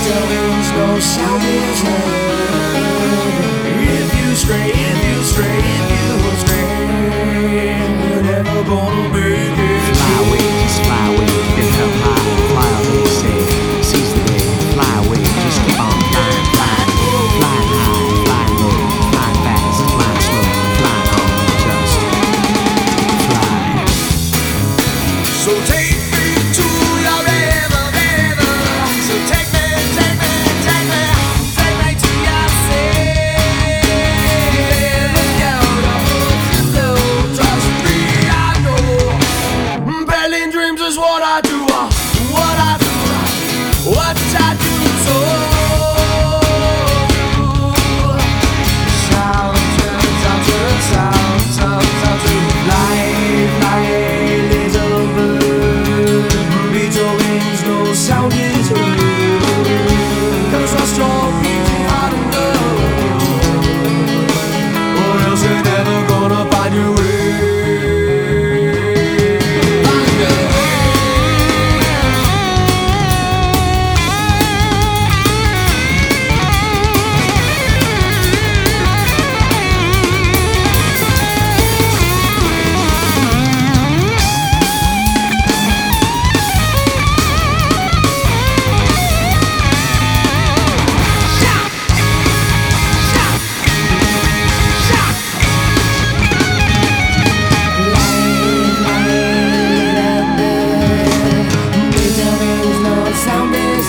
Little wings, no sound is heard. If you stray, if you stray, if you stray, you're never gonna make it. Fly away, get held high, fly all they say. Seize the day, fly away, just keep on flying, flying, flying high, flying low, flying fast, flying slow, flying on, just fly. So take me to your river, river. So take me, take me, take me, take me to your sea. No, trust me, I know. Belling dreams is what I do, what I do, what I do. So sound, sound, sound, sound, sound, sound, fly, fly, little bird. Beat your wings, no sound is heard. Cause our strong beating heart and love, or else you're never gonna find your way. Sound is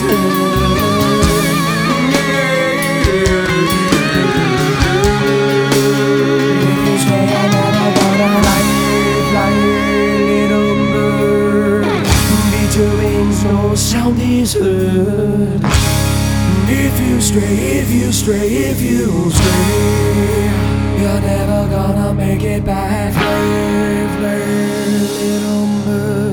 heard. If you stray, if you stray, if you stray, you're never gonna make it back. Fly, fly, little bird.